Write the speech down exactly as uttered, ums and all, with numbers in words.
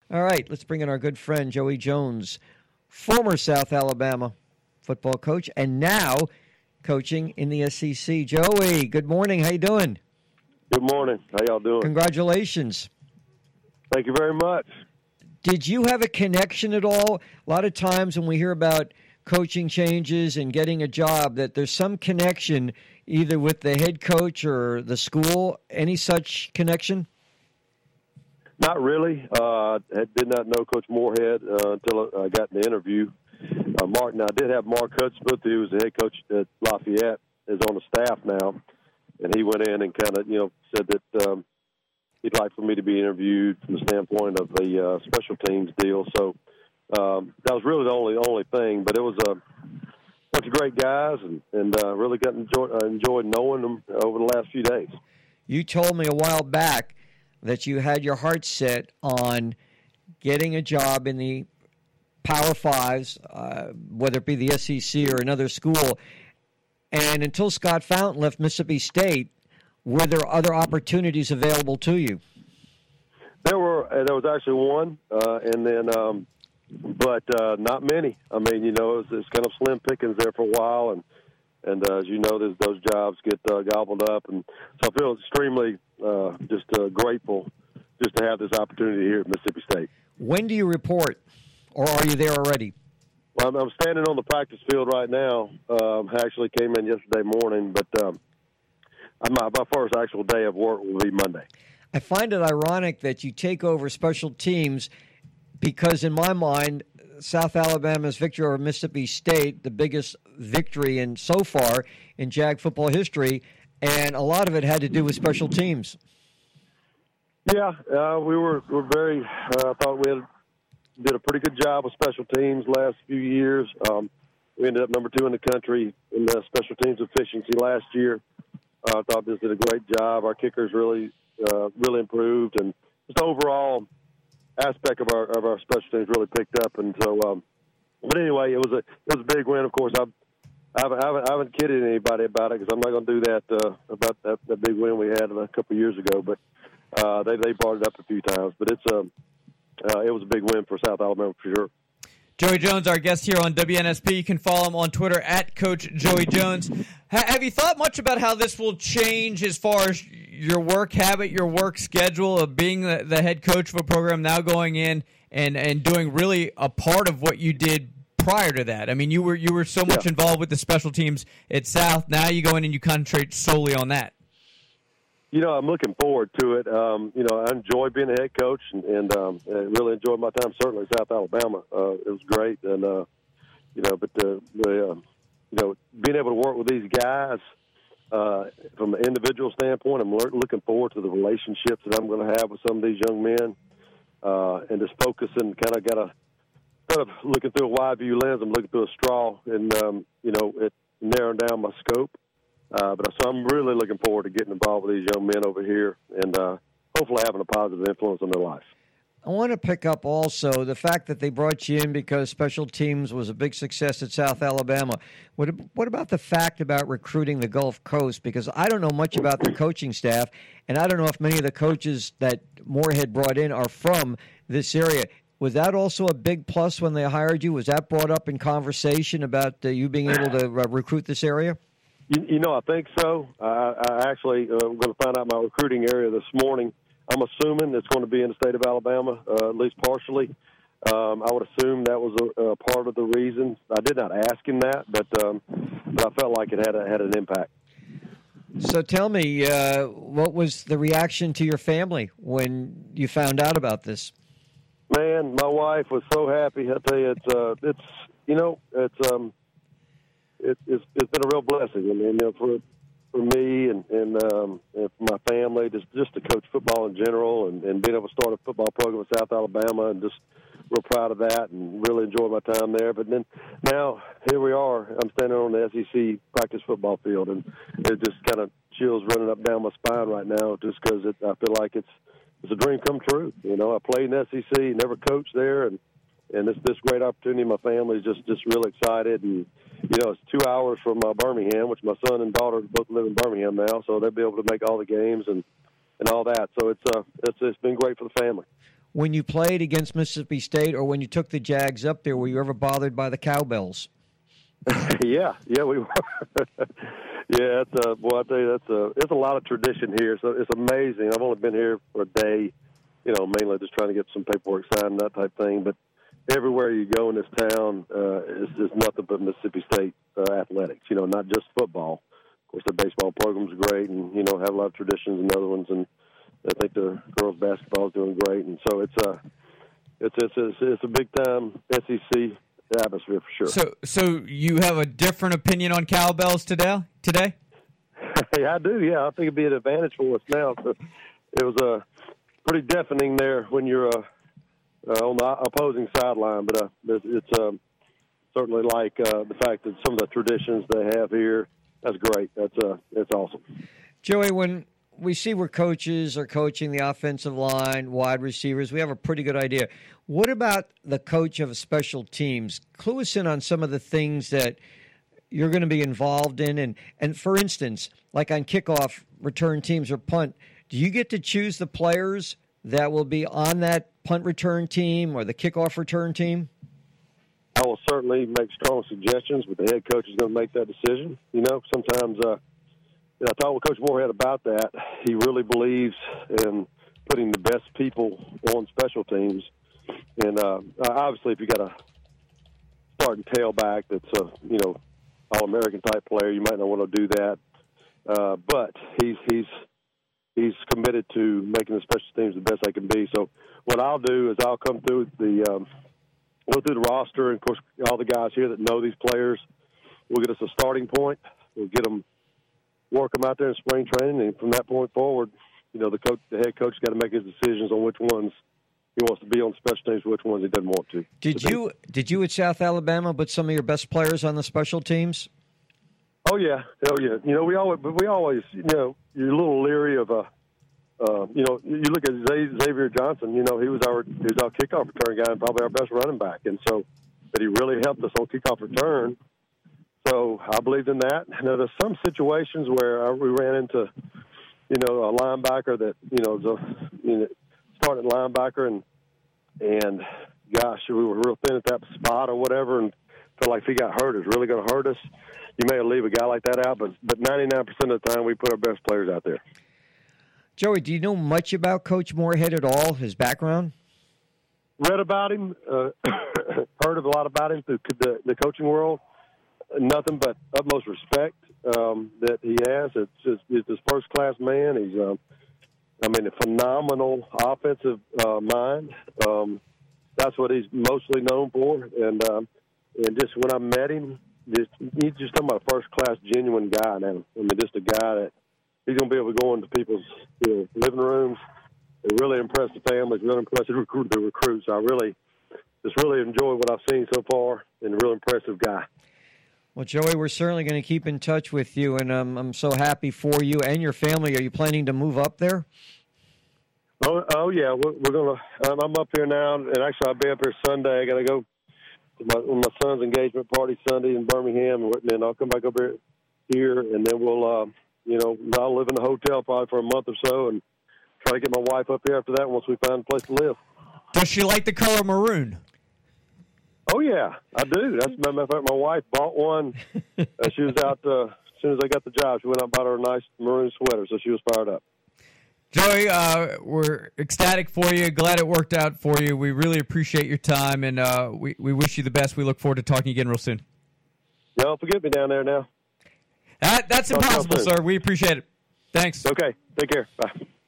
All right, let's bring in our good friend Joey Jones, former South Alabama football coach, and now coaching in the S E C. Joey, good morning. How you doing? Good morning. How y'all doing? Congratulations. Thank you very much. Did you have a connection at all? A lot of times when we hear about coaching changes and getting a job, that there's some connection either with the head coach or the school. Any such connection? Not really. Uh, I did not know Coach Moorhead uh, until I got in the interview. Uh, Martin, I did have Mark Hudspeth, who was the head coach at Lafayette, is on the staff now, and he went in and kind of, you know, said that um, he'd like for me to be interviewed from the standpoint of the uh, special teams deal. So um, that was really the only only thing. But it was a bunch of great guys, and, and uh, really got enjoy, uh, enjoyed knowing them over the last few days. You told me a while back that you had your heart set on getting a job in the Power Fives, uh, whether it be the S E C or another school. And until Scott Fountain left Mississippi State, were there other opportunities available to you? There were. There was actually one, uh, and then, um, but uh, not many. I mean, you know, it was, it's kind of slim pickings there for a while, and and uh, as you know, those, those jobs get uh, gobbled up, and so I feel extremely uh, just uh, grateful just to have this opportunity here at Mississippi State. When do you report, or are you there already? Well, I'm, I'm standing on the practice field right now. Um, I actually came in yesterday morning, but um, my, my first actual day of work will be Monday. I find it ironic that you take over special teams because, in my mind, South Alabama's victory over Mississippi State, the biggest victory in so far in Jag football history, and a lot of it had to do with special teams. Yeah, uh, we were were very. Uh, I thought we had, did a pretty good job with special teams last few years. Um, we ended up number two in the country in the special teams efficiency last year. Uh, I thought this did a great job. Our kickers really uh, really improved, and just overall aspect of our of our special teams really picked up. And so, um, but anyway, it was a it was a big win. Of course, I've, I haven't I haven't, I haven't kidded anybody about it because I'm not going to do that uh, about that, that big win we had a couple of years ago. But uh, they they brought it up a few times. But it's um uh, it was a big win for South Alabama for sure. Joey Jones, our guest here on W N S P. You can follow him on Twitter at Coach Joey Jones. Ha- have you thought much about how this will change as far as your work habit, your work schedule of being the, the head coach of a program, now going in and, and doing really a part of what you did prior to that? I mean, you were you were so much yeah. involved with the special teams at South. Now you go in and you concentrate solely on that. You know, I'm looking forward to it. Um, you know, I enjoy being a head coach, and, and um, I really enjoyed my time, certainly in South Alabama. Uh, it was great, and, uh, you know, but, the, the, uh, you know, being able to work with these guys uh, from an individual standpoint, I'm looking forward to the relationships that I'm going to have with some of these young men, uh, and just focusing, kind of got a, kind of looking through a wide view lens. I'm looking through a straw, and, um, you know, it narrowing down my scope. Uh, but so I'm really looking forward to getting involved with these young men over here and uh, hopefully having a positive influence on their life. I want to pick up also the fact that they brought you in because special teams was a big success at South Alabama. What, what about the fact about recruiting the Gulf Coast? Because I don't know much about their coaching staff, and I don't know if many of the coaches that Moorhead brought in are from this area. Was that also a big plus when they hired you? Was that brought up in conversation about uh, you being able to uh, recruit this area? You, you know, I think so. I, I actually uh, I'm going to find out my recruiting area this morning. I'm assuming it's going to be in the state of Alabama, uh, at least partially. Um, I would assume that was a, a part of the reason. I did not ask him that, but um, but I felt like it had a, had an impact. So tell me, uh, what was the reaction to your family when you found out about this? Man, my wife was so happy. I tell you, it's uh, it's you know, it's um. It, it's, it's been a real blessing, and, and you know, for for me and and, um, and for my family, just just to coach football in general, and, and being able to start a football program in South Alabama, and just real proud of that, and really enjoy my time there. But then now here we are. I'm standing on the S E C practice football field, and it just kind of chills running up down my spine right now, just because I feel like it's it's a dream come true. You know, I played in the S E C, never coached there, and and this this great opportunity. My family's just just really excited, and you know, it's two hours from uh, Birmingham, which my son and daughter both live in Birmingham now, so they'll be able to make all the games and, and all that. So it's uh it's it's been great for the family. when you played against Mississippi State or when you took the Jags up there? Were you ever bothered by the cowbells? yeah, yeah, we were. yeah, it's a, well, I tell you, that's a, it's a lot of tradition here. So it's amazing. I've only been here for a day, you know, mainly just trying to get some paperwork signed and that type thing. But everywhere you go in this town, uh, it's, it's nothing but Mississippi State uh, athletics, you know, not just football. Of course, the baseball program's great and, you know, have a lot of traditions and other ones. And I think the girls' basketball is doing great. And so it's a, it's, it's, it's, it's a big-time S E C atmosphere for sure. So so you have a different opinion on cowbells today? Today? Yeah, I do, yeah. I think it'd be an advantage for us now. So it was uh, pretty deafening there when you're uh, uh, on the opposing sideline. But uh, it's, it's um, certainly like uh, the fact that some of the traditions they have here, that's great. That's uh, that's awesome. Joey, when we see where coaches are coaching the offensive line, wide receivers, we have a pretty good idea. What about the coach of special teams? Clue us in on some of the things that you're going to be involved in. And, and for instance, like on kickoff, return teams or punt, do you get to choose the players that will be on that punt return team or the kickoff return team? I will certainly make strong suggestions, but the head coach is going to make that decision. You know, sometimes uh, you know, I talked with Coach Moorhead about that. He really believes in putting the best people on special teams. And uh, obviously, if you got a starting tailback that's a, you know, All-American type player, you might not want to do that. Uh, but he's he's he's committed to making the special teams the best they can be. So what I'll do is I'll come through the um, go through the roster, and of course, all the guys here that know these players. We'll get us a starting point. We'll get them, work them out there in spring training, and from that point forward, you know, the coach, the head coach, got to make his decisions on which ones he wants to be on special teams, which ones he doesn't want to. Did you did you at South Alabama put some of your best players on the special teams? Oh yeah, oh yeah. You know, we always, but we always, you know, you're a little leery of a. Uh, you know, you look at Xavier Johnson. You know, he was our he was our kickoff return guy and probably our best running back, and so, but he really helped us on kickoff return. So I believed in that. Now, there's some situations where we ran into, you know, a linebacker that you know, the you know, started linebacker, and and gosh, we were real thin at that spot or whatever, and felt like if he got hurt, it was really going to hurt us. You may leave a guy like that out, but but ninety-nine percent of the time we put our best players out there. Joey, do you know much about Coach Moorhead at all, his background? Read about him, uh, heard a lot about him through the, the coaching world. Nothing but utmost respect um, that he has. It's just, he's this first-class man. He's, um, I mean, a phenomenal offensive uh, mind. Um, that's what he's mostly known for. And um, and just when I met him, just, he's just talking about a first-class, genuine guy now. I mean, just a guy that he's going to be able to go into people's you know, living rooms and really impress the families, really impress the, recruit, the recruits. I really just really enjoy what I've seen so far, and a real impressive guy. Well, Joey, we're certainly going to keep in touch with you, and um, I'm so happy for you and your family. Are you planning to move up there? Oh, oh yeah, we're, we're going to. I'm up here now, and actually I'll be up here Sunday. I got to go to my, my son's engagement party Sunday in Birmingham, and then I'll come back up here, here and then we'll, uh, you know, I'll live in the hotel probably for a month or so, and try to get my wife up here after that once we find a place to live. Does she like the color maroon? Oh, yeah, I do. That's a matter of fact, my wife bought one. Uh, she was out uh, as soon as I got the job. She went out and bought her a nice maroon sweater, so she was fired up. Joey, uh, we're ecstatic for you. Glad it worked out for you. We really appreciate your time, and uh, we, we wish you the best. We look forward to talking again real soon. Don't forget me down there now. That, that's impossible, sir. We appreciate it. Thanks. Okay. Take care. Bye.